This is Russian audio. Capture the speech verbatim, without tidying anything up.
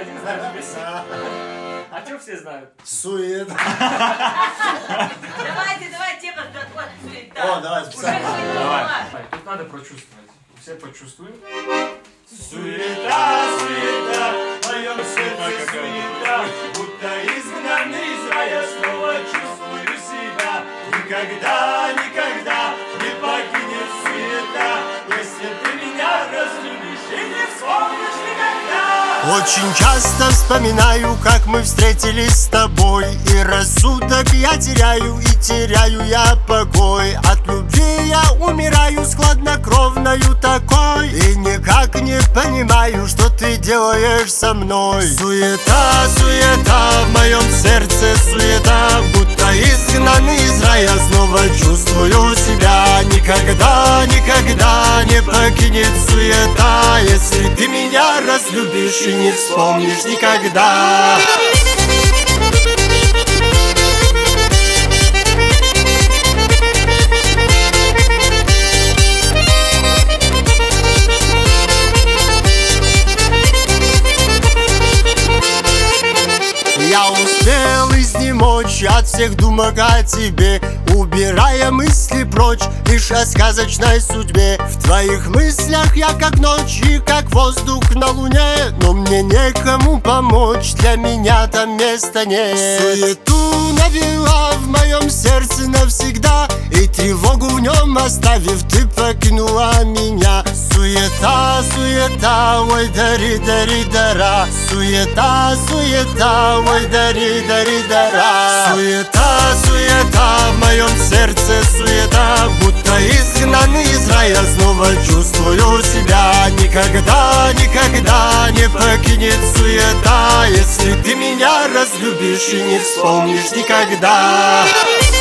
один знает весь. А что все знают? Суета. Давайте, давай, тема вот суета. О, давай, специально. Давай. Тут надо прочувствовать. Все почувствуем. Суета, суета, в моем сердце суета, будто изгнанный из рая снова чувствую себя. Никогда, никогда не покинет суета, если ты меня разлюбишь и не вспомнишь никогда. Очень часто вспоминаю, как мы встретились с тобой, и рассудок я теряю, и теряю я покой. От любви я умираю с хладнокровною такой, и никак не понимаю, что ты делаешь со мной. Суета, суета, в моем сердце суета, будто изгнанный из рая снова чувствую себя. Никогда, никогда не покинет суета, если ты меня разлюбишь и не вспомнишь никогда. Я успел изнемочь от всех думок о тебе, убирая мысли прочь лишь о сказочной судьбе. В твоих мыслях я как ночь и как воздух на луне, но мне некому помочь, для меня там места нет. Суету навела в моем сердце навсегда, и тревогу в нем оставив, ты покинула меня. Суета, суета, ой, дари, дари, дара. Суета, суета, ой, дари, дари, дара. Суета, суета, в моем сердце суета, будто изгнанный из рая снова чувствую себя. Никогда, никогда не покинет суета, если ты меня разлюбишь и не вспомнишь никогда.